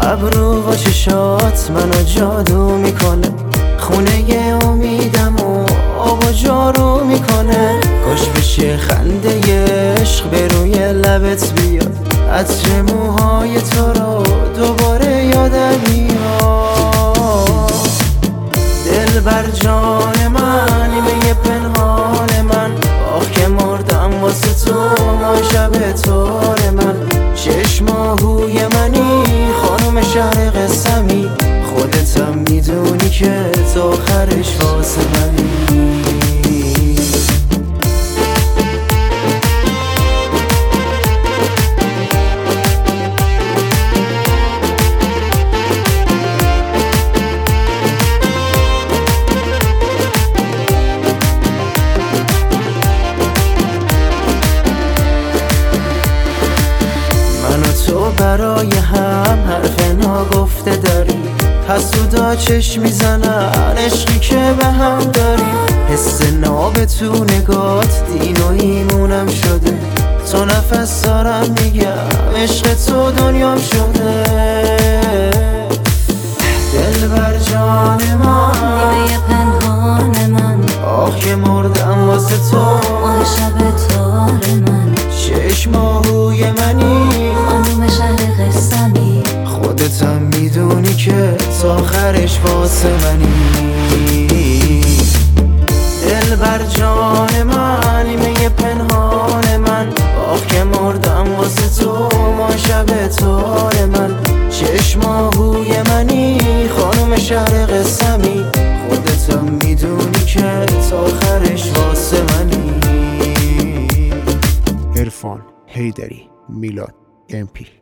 ابرو و چشات منو جادو میکنه، خونه امیدم و آب و جارو میکنه. کاش بشه خنده عشق به روی لبت بیاد، عطر موهای تو رو دوباره یادم میاد. دل بر جان من، نیمه پنهان من، آخ که مردم واسه تو، ما شب تار من. شش ماهوی منی، خانم شهر قسمی، خودتم میدونی که تا آخرش واسه منی. تو برای هم حرف ناگفته داری، حسودا چشم میزنن عشقی که به هم داریم. حس ناب تو نگات دین و ایمونم شده، تو نفس دارم میگم عشق تو دنیام شده. دل بر جان من، نیمه پنهان من، آخ که مردم واسه تو، ماه شب تار من. شش ماهوی منی، خانوم شهر قسمی، خودتم میدونی که تا آخرش واسه منی. دل بر جان من، نیمه پنهان من، آخ که مردم واسه تو، ما شب تار من. شش ماهوی منی، خانوم شهر قسمی، خودتم میدونی که تا آخرش واسه منی. عرفان حیدری، میلاد MP